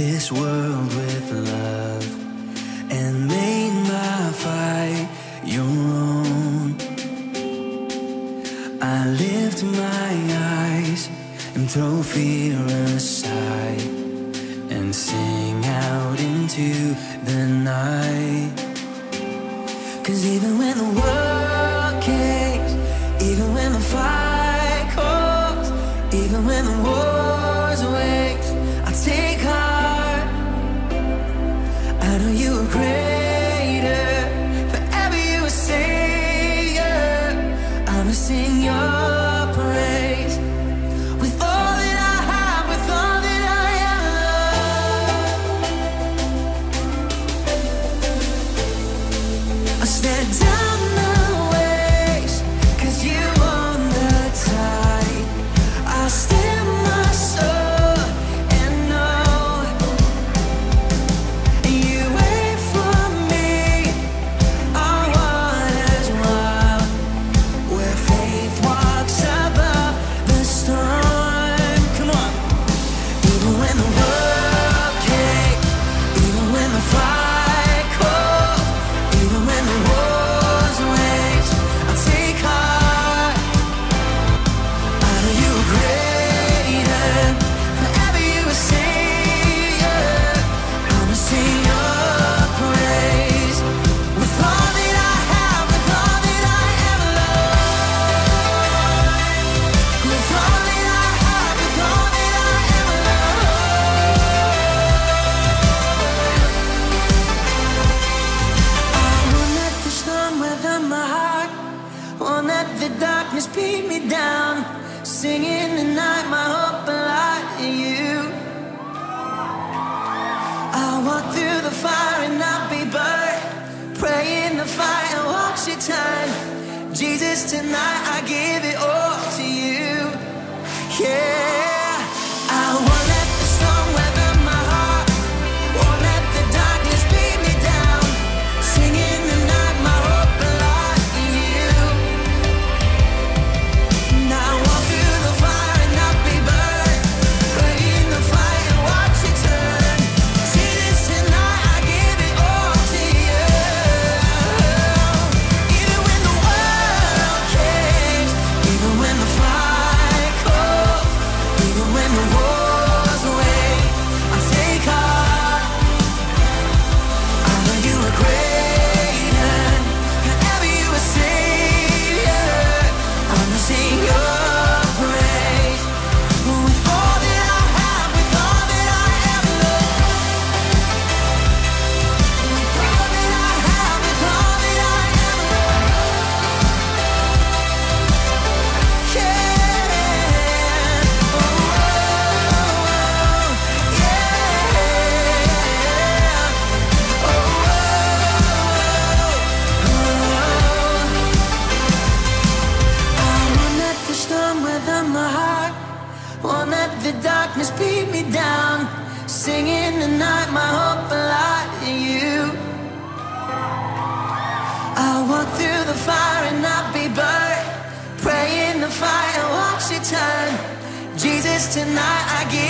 this world with love and made my fight your own. I lift my eyes and throw fear aside and sing out into the night. 'Cause even when the world caves, even when the fight calls, even when the war's wage, I take heart. I know you are greater, forever you are Savior. I'ma sing your praise with all that I have, with all that I am. I stand down the waves, 'cause you own the tide. I stand my soul and know you wait for me on waters wild, where faith walks above the storm. Come on. Even when the world caves, even when the fight calls, even when the war's waged, I take heart. I know you are greater, forever you are Savior. I'ma sing your praise with all that I have, with all that I ever loved, with all that I have, with all that I ever loved. I won't let the storm weather my heart, won't let the darkness beat me down. Singing tonight, my hope lies in you. I'll walk through the fire and not be burned. Pray in the fire and watch it turn. Jesus, tonight I give it all to you. Yeah, I won't let the storm weather my heart, won't let the darkness beat me down. Singing tonight, my hope lies in you. Now walk through the fire and not be burned. Pray in the fire and watch it turn. Jesus, tonight I give it all to you. Even when the world caves, even when the fight calls, even when the war's waged, I take heart. I know you are greater, forever you are Savior. I'ma sing your praise with all that I have, with all that I ever loved, with all that I have, with all that I ever loved. Yeah. Oh, yeah. Oh, I won't let the storm weather my heart, won't let the darkness beat me down. Singing tonight, my hope lies in you. I'll walk through the fire and not be burned. Pray in the fire and watch it turn. Jesus, tonight I give